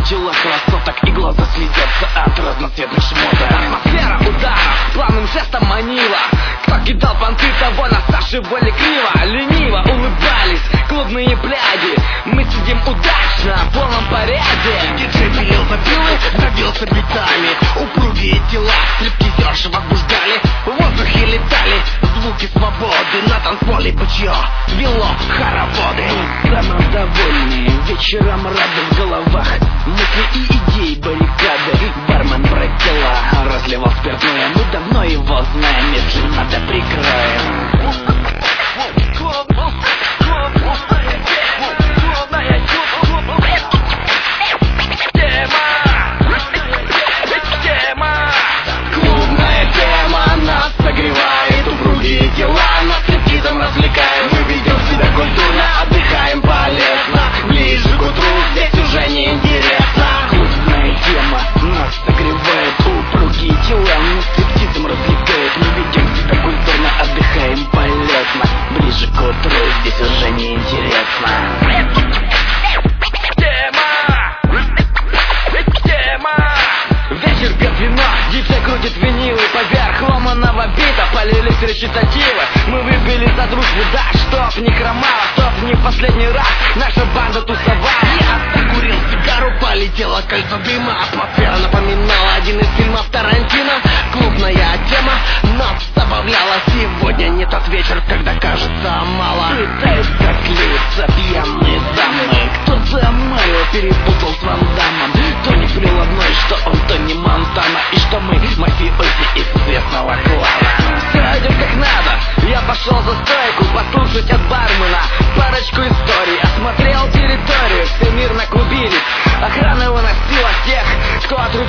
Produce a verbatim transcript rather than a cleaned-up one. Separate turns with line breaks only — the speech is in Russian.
тела красоток, и глаза слезятся от разноцветных шмоток.
Атмосфера ударов плавным жестом манила. Кто кидал понты, того на Саше более криво. Лениво улыбались клубные пляди. Мы сидим удачно, в полном порядке.
Диджей пилил запилы, давился битами. Упругие тела стриптизерши возбуждали. В воздухе летали звуки свободы. На танцполе бычье вело хороводы.
Самодовольные, вечером рады в головах. Мысли и идеи, баррикады. Бармен брать тела, разливал спиртное. Мы давно его знаем, если надо прикроем.
Клубная тема нас согревает. Упругие тела нас стриптизом развлекает. Мы ведем себя культурно, отдыхаем полезно. Ближе к утру здесь уже не интересно.
Клубная тема нас согревает. Упругие тела нас стриптизом развлекает. Мы ведем себя культурно, отдыхаем полезно. Ближе к утру здесь уже не интересно. Вечер пьет вино, диджей крутит винилы. Поверх ломаного бита полились речитативы. Мы выпили за дружбу, да, чтоб не хромало, чтоб не в последний раз наша банда тусовала.
Я закурил сигару, полетело кольцо дыма. Атмосфера напоминала один из фильмов Тарантино. Клубная тема нас забавляла. Сегодня не тот вечер, когда кажется мало.
Пытаются клеиться пьяные дамы. Кто за Марио перепутал с Ван Даммом. То не приладной, что он, то не Монтана. И что мы мафиози из известного клана. Все идет как надо. Я пошел за стойку послушать от бармена парочку историй. Осмотрел территорию, все мирно клубились. Охрана выносила тех, кто отрубил